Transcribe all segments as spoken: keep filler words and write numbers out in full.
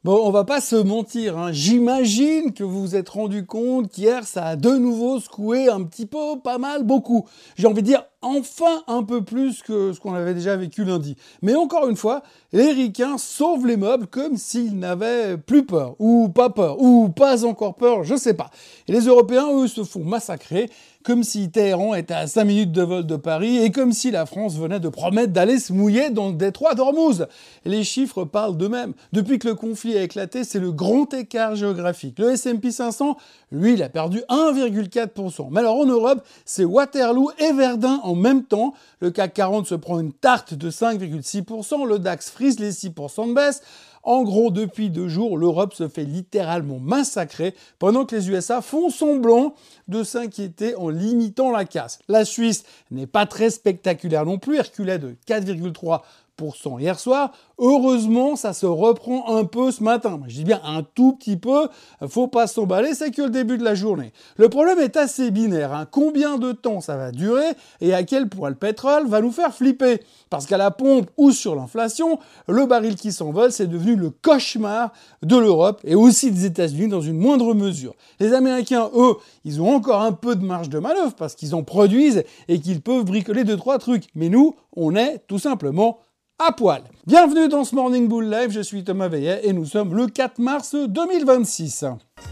Bon, on va pas se mentir, hein. J'imagine que vous vous êtes rendu compte qu'hier, ça a de nouveau secoué un petit peu, pas mal, beaucoup. J'ai envie de dire, enfin un peu plus que ce qu'on avait déjà vécu lundi. Mais encore une fois, les ricains sauvent les meubles comme s'ils n'avaient plus peur, ou pas peur, ou pas encore peur, je sais pas. Et les Européens, eux, se font massacrer, comme si Téhéran était à cinq minutes de vol de Paris, et comme si la France venait de promettre d'aller se mouiller dans le détroit d'Ormuz. Les chiffres parlent d'eux-mêmes. Depuis que le conflit a éclaté, c'est le grand écart géographique. Le S and P cinq cents, lui, il a perdu un virgule quatre pour cent. Mais alors en Europe, c'est Waterloo et Verdun en même temps. Le C A C quarante se prend une tarte de cinq virgule six pour cent, le DAX frise les six pour cent de baisse. En gros, depuis deux jours, l'Europe se fait littéralement massacrer pendant que les U S A font semblant de s'inquiéter en limitant la casse. La Suisse n'est pas très spectaculaire non plus, elle reculait de quatre virgule trois pour cent hier soir. Heureusement, ça se reprend un peu ce matin. Je dis bien un tout petit peu, faut pas s'emballer, c'est que le début de la journée. Le problème est assez binaire, hein. Combien de temps ça va durer et à quel point le pétrole va nous faire flipper? Parce qu'à la pompe ou sur l'inflation, le baril qui s'envole, c'est devenu le cauchemar de l'Europe et aussi des États-Unis dans une moindre mesure. Les Américains, eux, ils ont encore un peu de marge de manœuvre parce qu'ils en produisent et qu'ils peuvent bricoler deux, trois trucs. Mais nous, on est tout simplement à poil. Bienvenue dans ce Morning Bull Live, je suis Thomas Veillet et nous sommes le quatre mars deux mille vingt-six.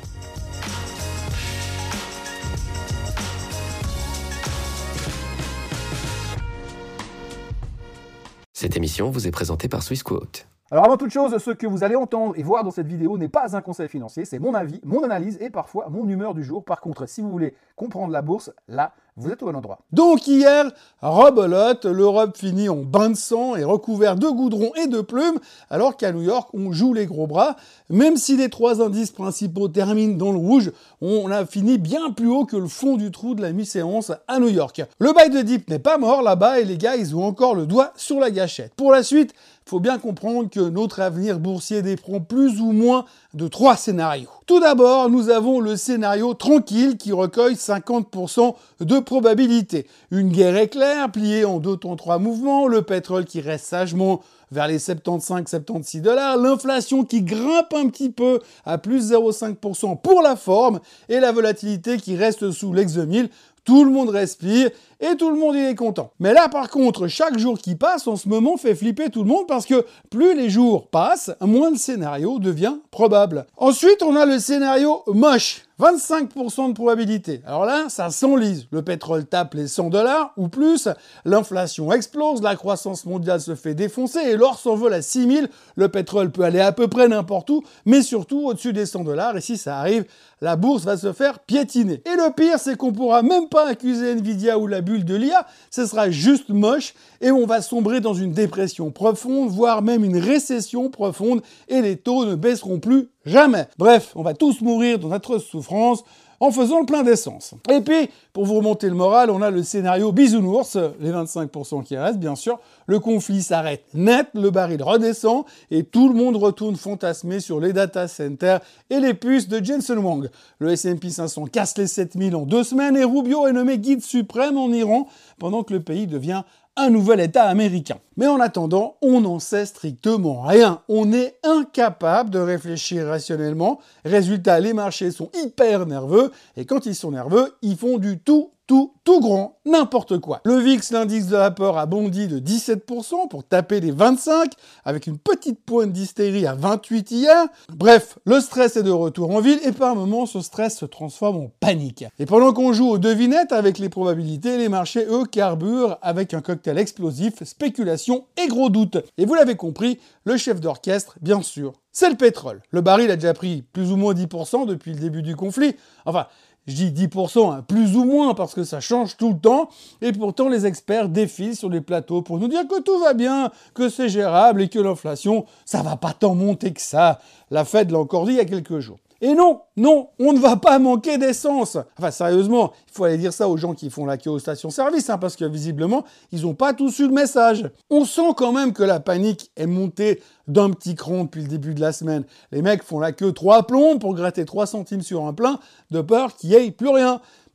Cette émission vous est présentée par Swissquote. Alors avant toute chose, ce que vous allez entendre et voir dans cette vidéo n'est pas un conseil financier, c'est mon avis, mon analyse et parfois mon humeur du jour. Par contre, si vous voulez comprendre la bourse, là, vous êtes au bon endroit. Donc hier, rebelote, l'Europe finit en bain de sang et recouvert de goudron et de plumes, alors qu'à New York, on joue les gros bras. Même si les trois indices principaux terminent dans le rouge, on a fini bien plus haut que le fond du trou de la mi-séance à New York. Le buy de dip n'est pas mort là-bas et les gars, ils ont encore le doigt sur la gâchette. Pour la suite, il faut bien comprendre que notre avenir boursier dépend plus ou moins de trois scénarios. Tout d'abord, nous avons le scénario tranquille qui recueille cinquante pour cent de probabilité. Une guerre éclair, pliée en deux temps trois mouvements, le pétrole qui reste sagement vers les soixante-quinze soixante-seize dollars, l'inflation qui grimpe un petit peu à plus zéro virgule cinq pour cent pour la forme, et la volatilité qui reste sous l'ex deux mille. Tout le monde respire et tout le monde y est content. Mais là, par contre, chaque jour qui passe, en ce moment, fait flipper tout le monde parce que plus les jours passent, moins le scénario devient probable. Ensuite, on a le scénario moche. vingt-cinq pour cent de probabilité. Alors là, ça s'enlise. Le pétrole tape les cent dollars ou plus, l'inflation explose, la croissance mondiale se fait défoncer et l'or s'envole à six mille. Le pétrole peut aller à peu près n'importe où, mais surtout au-dessus des cent dollars. Et si ça arrive, la bourse va se faire piétiner. Et le pire, c'est qu'on pourra même pas accuser Nvidia ou la bulle de l'I A, ce sera juste moche et on va sombrer dans une dépression profonde, voire même une récession profonde et les taux ne baisseront plus jamais. Bref, on va tous mourir dans notre souffrance en faisant le plein d'essence. Et puis, pour vous remonter le moral, on a le scénario bisounours, les vingt-cinq pour cent qui restent, bien sûr. Le conflit s'arrête net, le baril redescend et tout le monde retourne fantasmer sur les data centers et les puces de Jensen Huang. Le S and P cinq cents casse les sept mille en deux semaines et Rubio est nommé guide suprême en Iran pendant que le pays devient un nouvel État américain. Mais en attendant, on n'en sait strictement rien. On est incapable de réfléchir rationnellement. Résultat, les marchés sont hyper nerveux et quand ils sont nerveux, ils font du tout, tout, tout grand, n'importe quoi. Le V I X, l'indice de la peur, a bondi de dix-sept pour cent pour taper les vingt-cinq, avec une petite pointe d'hystérie à vingt-huit hier. Bref, le stress est de retour en ville et par moments, ce stress se transforme en panique. Et pendant qu'on joue aux devinettes avec les probabilités, les marchés, eux, carburent avec un cocktail explosif, spéculation et gros doute. Et vous l'avez compris, le chef d'orchestre, bien sûr, c'est le pétrole. Le baril a déjà pris plus ou moins dix pour cent depuis le début du conflit. Enfin, je dis dix pour cent, hein, plus ou moins, parce que ça change tout le temps. Et pourtant, les experts défilent sur les plateaux pour nous dire que tout va bien, que c'est gérable et que l'inflation, ça va pas tant monter que ça. La Fed l'a encore dit il y a quelques jours. Et non, non, on ne va pas manquer d'essence. Enfin, sérieusement, il faut aller dire ça aux gens qui font la queue aux stations-service, hein, parce que visiblement, ils n'ont pas tous eu le message. On sent quand même que la panique est montée d'un petit cran depuis le début de la semaine. Les mecs font la queue trois plombs pour gratter trois centimes sur un plein, de peur qu'il n'y ait plus rien.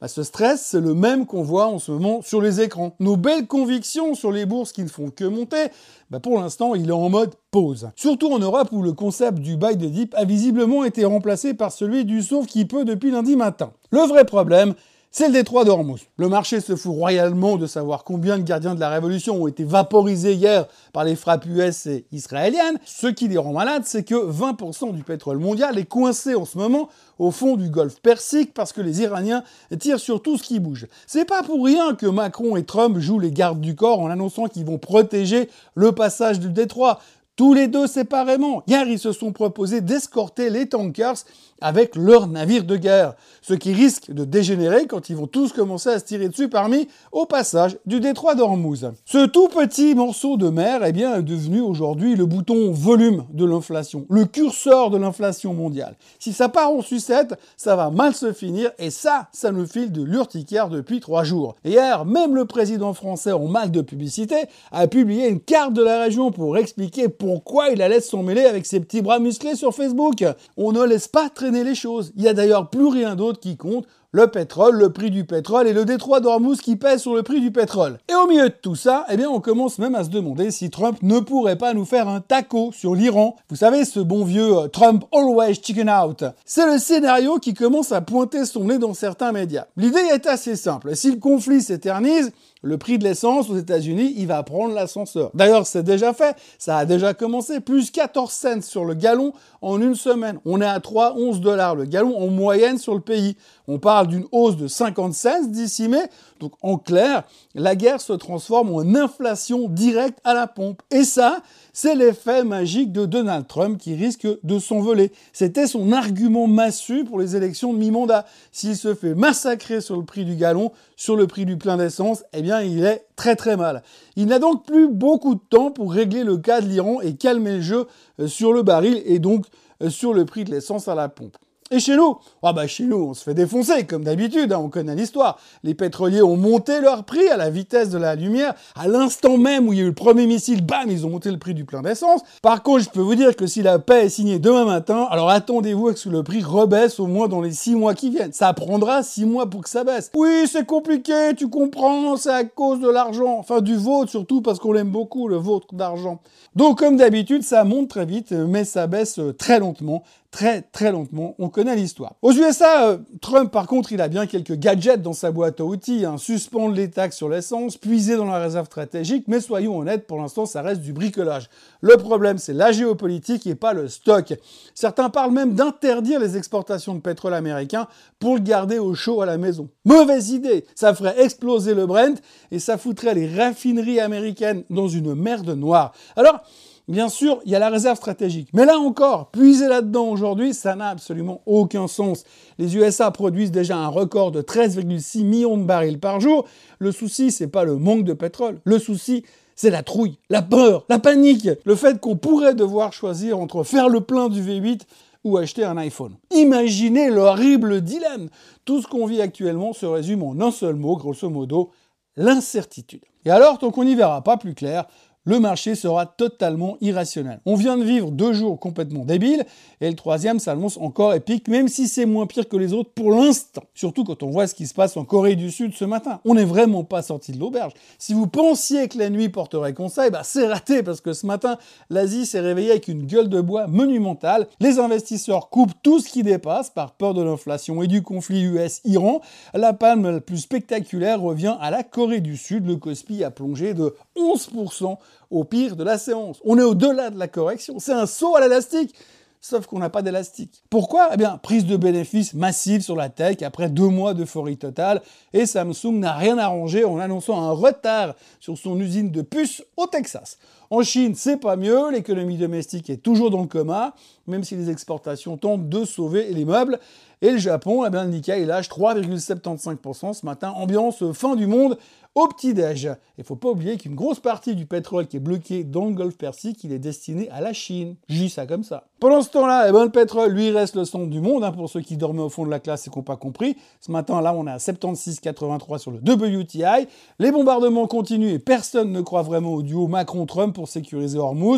Bah, ce stress, c'est le même qu'on voit en ce moment sur les écrans. Nos belles convictions sur les bourses qui ne font que monter, bah pour l'instant, il est en mode pause. Surtout en Europe où le concept du buy the dip a visiblement été remplacé par celui du sauve qui peut depuis lundi matin. Le vrai problème, c'est le détroit d'Ormuz. Le marché se fout royalement de savoir combien de gardiens de la révolution ont été vaporisés hier par les frappes U S et israéliennes. Ce qui les rend malades, c'est que vingt pour cent du pétrole mondial est coincé en ce moment au fond du golfe Persique parce que les Iraniens tirent sur tout ce qui bouge. C'est pas pour rien que Macron et Trump jouent les gardes du corps en annonçant qu'ils vont protéger le passage du détroit. Tous les deux séparément. Hier, ils se sont proposés d'escorter les tankers avec leurs navires de guerre, ce qui risque de dégénérer quand ils vont tous commencer à se tirer dessus parmi au passage du détroit d'Ormuz. Ce tout petit morceau de mer eh bien, est devenu aujourd'hui le bouton volume de l'inflation, le curseur de l'inflation mondiale. Si ça part en sucette, ça va mal se finir et ça, ça nous file de l'urticaire depuis trois jours. Et hier, même le président français en mal de publicité a publié une carte de la région pour expliquer pourquoi il allait s'en mêler avec ses petits bras musclés sur Facebook. On ne laisse pas traîner les choses. Il y a d'ailleurs plus rien d'autre qui compte. Le pétrole, le prix du pétrole et le détroit d'Ormuz qui pèse sur le prix du pétrole. Et au milieu de tout ça, eh bien, on commence même à se demander si Trump ne pourrait pas nous faire un taco sur l'Iran. Vous savez, ce bon vieux euh, Trump always chicken out. C'est le scénario qui commence à pointer son nez dans certains médias. L'idée est assez simple. Si le conflit s'éternise, le prix de l'essence aux États-Unis, il va prendre l'ascenseur. D'ailleurs, c'est déjà fait. Ça a déjà commencé. Plus quatorze cents sur le gallon en une semaine. On est à trois virgule onze dollars le gallon en moyenne sur le pays. On parle d'une hausse de cinquante cents d'ici mai. Donc, en clair, la guerre se transforme en inflation directe à la pompe. Et ça, c'est l'effet magique de Donald Trump qui risque de s'envoler. C'était son argument massu pour les élections de mi-mandat. S'il se fait massacrer sur le prix du gallon, sur le prix du plein d'essence, eh bien, il est très très mal. Il n'a donc plus beaucoup de temps pour régler le cas de l'Iran et calmer le jeu sur le baril et donc sur le prix de l'essence à la pompe. Et chez nous, ah bah chez nous, on se fait défoncer, comme d'habitude, hein, on connaît l'histoire. Les pétroliers ont monté leur prix à la vitesse de la lumière. À l'instant même où il y a eu le premier missile, bam, ils ont monté le prix du plein d'essence. Par contre, je peux vous dire que si la paix est signée demain matin, alors attendez-vous à ce que le prix rebaisse au moins dans les six mois qui viennent. Ça prendra six mois pour que ça baisse. Oui, c'est compliqué, tu comprends, c'est à cause de l'argent. Enfin, du vôtre, surtout parce qu'on l'aime beaucoup, le vôtre d'argent. Donc, comme d'habitude, ça monte très vite, mais ça baisse très lentement. Très, très lentement, on connaît l'histoire. Aux U S A, euh, Trump, par contre, il a bien quelques gadgets dans sa boîte à outils, hein. Suspendre les taxes sur l'essence, puiser dans la réserve stratégique, mais soyons honnêtes, pour l'instant, ça reste du bricolage. Le problème, c'est la géopolitique et pas le stock. Certains parlent même d'interdire les exportations de pétrole américain pour le garder au chaud à la maison. Mauvaise idée! Ça ferait exploser le Brent et ça foutrait les raffineries américaines dans une merde noire. Alors, bien sûr, il y a la réserve stratégique. Mais là encore, puiser là-dedans aujourd'hui, ça n'a absolument aucun sens. Les U S A produisent déjà un record de treize virgule six millions de barils par jour. Le souci, c'est pas le manque de pétrole. Le souci, c'est la trouille, la peur, la panique. Le fait qu'on pourrait devoir choisir entre faire le plein du V huit ou acheter un iPhone. Imaginez l'horrible dilemme. Tout ce qu'on vit actuellement se résume en un seul mot, grosso modo, l'incertitude. Et alors, tant qu'on n'y verra pas plus clair, le marché sera totalement irrationnel. On vient de vivre deux jours complètement débiles, et le troisième s'annonce encore épique, même si c'est moins pire que les autres pour l'instant. Surtout quand on voit ce qui se passe en Corée du Sud ce matin. On n'est vraiment pas sorti de l'auberge. Si vous pensiez que la nuit porterait conseil, bah c'est raté, parce que ce matin, l'Asie s'est réveillée avec une gueule de bois monumentale. Les investisseurs coupent tout ce qui dépasse par peur de l'inflation et du conflit U S Iran. La palme la plus spectaculaire revient à la Corée du Sud. Le Kospi a plongé de onze pour cent au pire de la séance. On est au-delà de la correction. C'est un saut à l'élastique, sauf qu'on n'a pas d'élastique. Pourquoi ? Eh bien, prise de bénéfices massive sur la tech après deux mois d'euphorie totale, et Samsung n'a rien arrangé en annonçant un retard sur son usine de puces au Texas. En Chine, c'est pas mieux, l'économie domestique est toujours dans le coma, même si les exportations tentent de sauver les meubles. Et le Japon, eh bien, le Nikkei lâche trois virgule soixante-quinze pour cent ce matin, ambiance fin du monde au petit-déj. Il ne faut pas oublier qu'une grosse partie du pétrole qui est bloqué dans le golfe Persique, il est destiné à la Chine. Je dis ça comme ça. Pendant ce temps-là, eh ben, le pétrole, lui, reste le centre du monde, hein, pour ceux qui dormaient au fond de la classe et qui n'ont pas compris. Ce matin, là, on est à soixante-seize virgule quatre-vingt-trois sur le W T I. Les bombardements continuent et personne ne croit vraiment au duo Macron-Trump pour sécuriser Hormuz.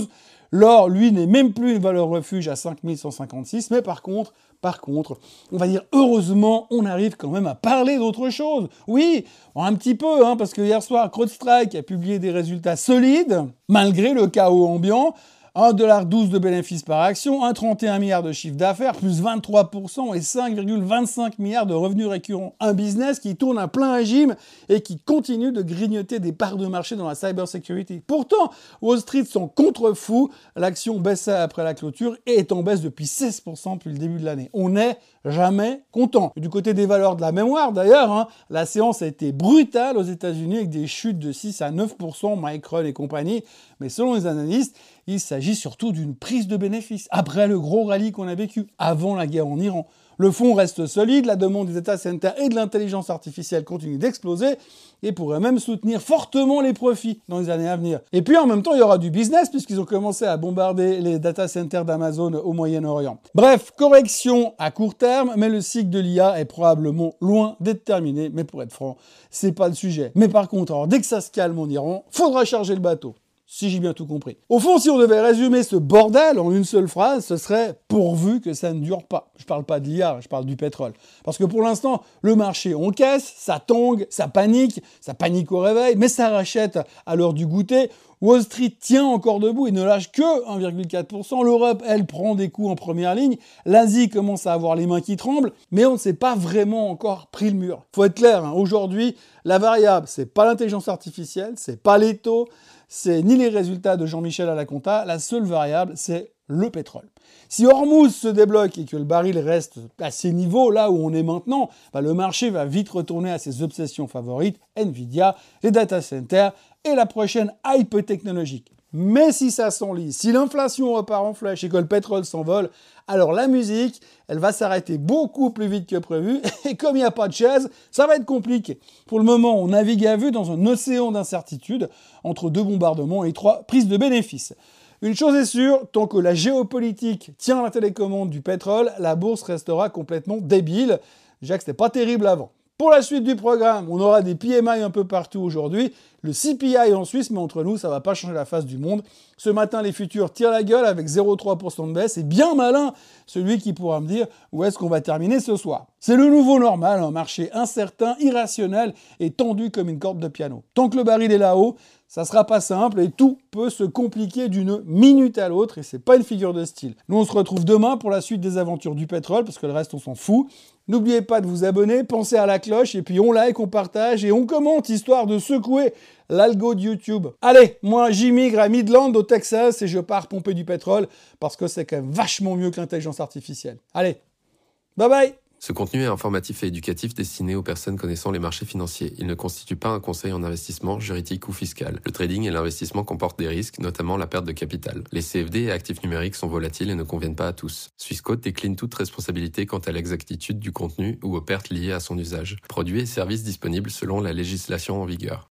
L'or, lui, n'est même plus une valeur refuge à cinq mille cent cinquante-six, mais par contre, par contre, on va dire heureusement, on arrive quand même à parler d'autre chose. Oui, un petit peu, hein, parce que hier soir, CrowdStrike a publié des résultats solides, malgré le chaos ambiant. un dollar douze de bénéfices par action, un virgule trente et un milliard de chiffre d'affaires, plus vingt-trois pour cent et cinq virgule vingt-cinq milliards de revenus récurrents. Un business qui tourne à plein régime et qui continue de grignoter des parts de marché dans la cybersecurity. Pourtant, Wall Street sont contre-fous, l'action baissait après la clôture et est en baisse depuis seize pour cent depuis le début de l'année. On n'est jamais content. Du côté des valeurs de la mémoire, d'ailleurs, hein, la séance a été brutale aux États-Unis avec des chutes de six à neuf pour cent, Micron et compagnie. Mais selon les analystes, il s'agit surtout d'une prise de bénéfices après le gros rallye qu'on a vécu avant la guerre en Iran. Le fonds reste solide, la demande des data centers et de l'intelligence artificielle continue d'exploser et pourrait même soutenir fortement les profits dans les années à venir. Et puis en même temps, il y aura du business puisqu'ils ont commencé à bombarder les data centers d'Amazon au Moyen-Orient. Bref, correction à court terme, mais le cycle de l'I A est probablement loin d'être terminé. Mais pour être franc, c'est pas le sujet. Mais par contre, alors, dès que ça se calme en Iran, faudra charger le bateau. Si j'ai bien tout compris. Au fond, si on devait résumer ce bordel en une seule phrase, ce serait « pourvu que ça ne dure pas ». Je parle pas de l'I A, je parle du pétrole. Parce que pour l'instant, le marché encaisse, ça tangue, ça panique, ça panique au réveil, mais ça rachète à l'heure du goûter. Wall Street tient encore debout et ne lâche que un virgule quatre pour cent. L'Europe, elle, prend des coups en première ligne. L'Asie commence à avoir les mains qui tremblent, mais on ne s'est pas vraiment encore pris le mur. Faut être clair, hein, aujourd'hui, la variable, c'est pas l'intelligence artificielle, c'est pas les taux, c'est ni les résultats de Jean-Michel à la compta, la seule variable, c'est le pétrole. Si Hormuz se débloque et que le baril reste à ces niveaux, là où on est maintenant, bah le marché va vite retourner à ses obsessions favorites, Nvidia, les data centers et la prochaine hype technologique. Mais si ça s'enlise, si l'inflation repart en flèche et que le pétrole s'envole, alors la musique, elle va s'arrêter beaucoup plus vite que prévu. Et comme il n'y a pas de chaise, ça va être compliqué. Pour le moment, on navigue à vue dans un océan d'incertitude entre deux bombardements et trois prises de bénéfices. Une chose est sûre, tant que la géopolitique tient la télécommande du pétrole, la bourse restera complètement débile. Déjà que c'était pas terrible avant. Pour la suite du programme, on aura des P M I un peu partout aujourd'hui, le C P I en Suisse, mais entre nous, ça va pas changer la face du monde. Ce matin, les futurs tirent la gueule avec zéro virgule trois pour cent de baisse, et bien malin celui qui pourra me dire où est-ce qu'on va terminer ce soir. C'est le nouveau normal, un marché incertain, irrationnel et tendu comme une corde de piano. Tant que le baril est là-haut, ça sera pas simple et tout peut se compliquer d'une minute à l'autre et c'est pas une figure de style. Nous on se retrouve demain pour la suite des aventures du pétrole parce que le reste on s'en fout. N'oubliez pas de vous abonner, pensez à la cloche et puis on like, on partage et on commente histoire de secouer l'algo de YouTube. Allez, moi j'immigre à Midland au Texas et je pars pomper du pétrole parce que c'est quand même vachement mieux que l'intelligence artificielle. Allez, bye bye. Ce contenu est informatif et éducatif destiné aux personnes connaissant les marchés financiers. Il ne constitue pas un conseil en investissement, juridique ou fiscal. Le trading et l'investissement comportent des risques, notamment la perte de capital. Les C F D et actifs numériques sont volatiles et ne conviennent pas à tous. Swissquote décline toute responsabilité quant à l'exactitude du contenu ou aux pertes liées à son usage. Produits et services disponibles selon la législation en vigueur.